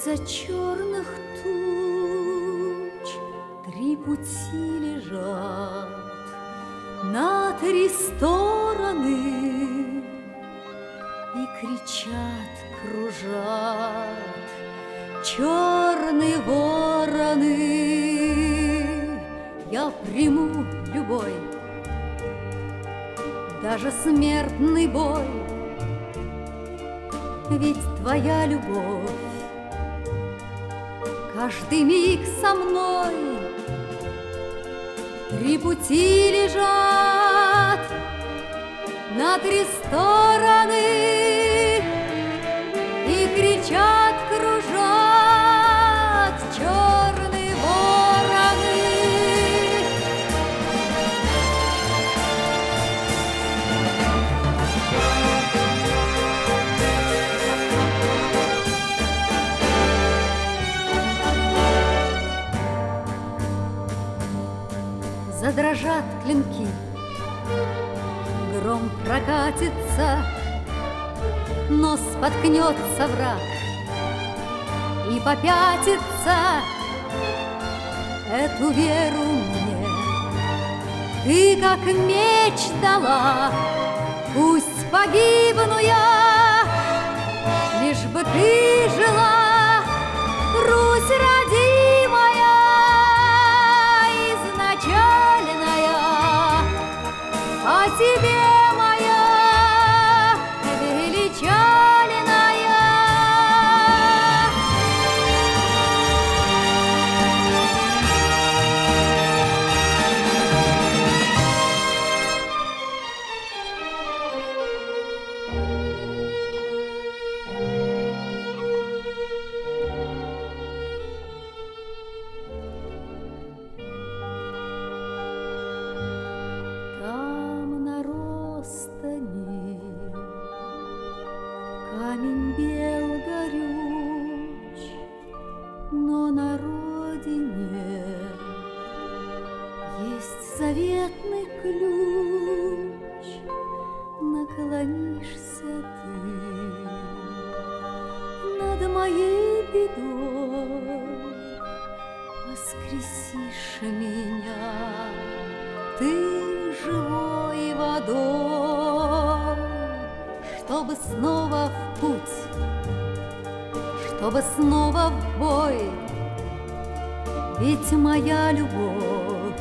Из-за черных туч три пути лежат на три стороны и кричат, кружат черные вороны. Я приму любой, даже смертный бой, ведь твоя любовь каждый миг со мной. Три пути лежат на три стороны и кричат, кружат черные вороны. Задрожат клинки, гром прокатится, но споткнется враг и попятится. Эту веру мне ты как меч дала, пусть погибну я, лишь бы ты жила, Русь родимая, изначальная, о тебе моя величальная. Там на Ростане камень бел горюч, но на родине есть заветный ключ. Наклонишься ты над моей бедой, воскресишь меня ты живой водой, чтобы снова в путь, чтобы снова в бой. Ведь моя любовь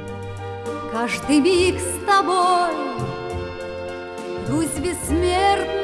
каждый миг с тобой, Русь бессмертная.